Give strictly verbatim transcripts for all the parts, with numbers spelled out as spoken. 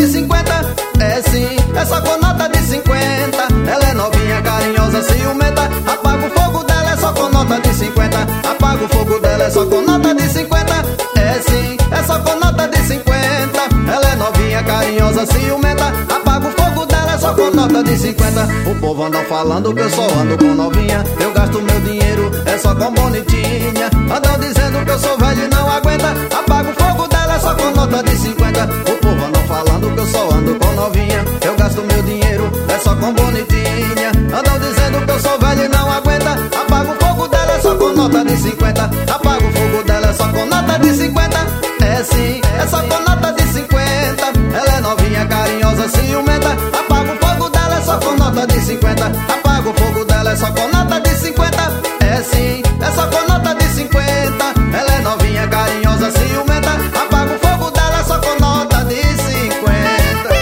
de cinquenta. É sim, é só com nota de cinquenta. Ela é novinha, carinhosa, ciumenta. Apaga o fogo dela, é só com nota de cinquenta. Apaga o fogo dela, é só com nota de cinquenta. É sim, é só com nota de cinquenta. Ela é novinha, carinhosa, ciumenta. Apaga o fogo dela, é só com nota de cinquenta. O povo anda falando que eu só ando com novinha. Eu gasto meu dinheiro, é só com bonitinha. Andam dizendo que eu sou velho e não aguenta. Apaga o fogo dela, é só com nota de cinquenta. O povo anda falando que eu só ando com novinha. Eu gasto meu dinheiro, é só com bonitinha. Andam dizendo que eu sou velho e não aguenta. Apaga o fogo dela, é só com nota de cinquenta. Apaga o fogo dela, é só com nota de cinquenta. É sim, é só com nota de cinquenta. Ela é novinha, carinhosa, ciumenta. Apaga o fogo dela, é só com nota de cinquenta. Apaga o fogo dela, é só com nota de cinquenta. É sim, é só com nota de cinquenta. Ela é novinha, carinhosa, ciumenta. Apaga o fogo dela, é só com nota de cinquenta.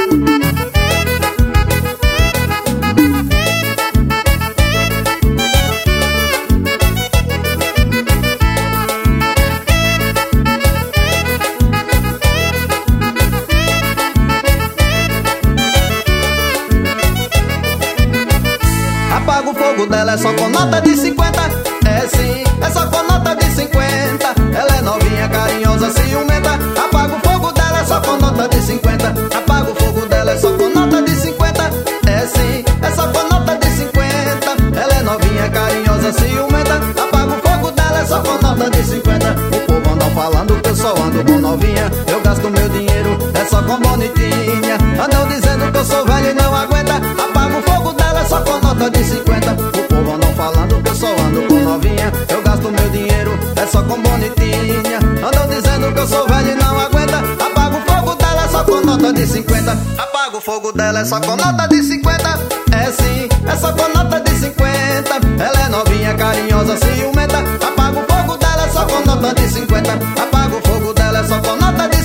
Apaga o fogo dela, é só com nota de cinquenta. É sim, é só com nota de cinquenta. Ela é novinha, carinhosa, ciumenta. Apaga o fogo dela, é só com nota de cinquenta. Apaga o fogo dela, é só com nota de cinquenta. É sim, é só com nota de cinquenta. Ela é novinha, carinhosa, ciumenta. Apaga o fogo dela, é só com nota de cinquenta. O povo anda falando que eu só ando com novinha. Eu gasto meu dinheiro, é só com bonitinha. Andam dizendo que eu sou velho e não aguenta. Apaga o fogo dela, é só com nota de cinquenta. O povo andam falando que eu só ando com novinha. Eu gasto meu dinheiro, é só com bonitinha. Andam dizendo que eu sou velho e não aguenta. Apaga o fogo dela, é só com nota de cinquenta. Apaga o fogo dela, é só com nota de cinquenta. É sim, é só com nota de cinquenta. Ela é novinha, carinhosa, ciumenta. Apaga o fogo dela, é só com nota de cinquenta. Apaga o fogo dela, é só com nota de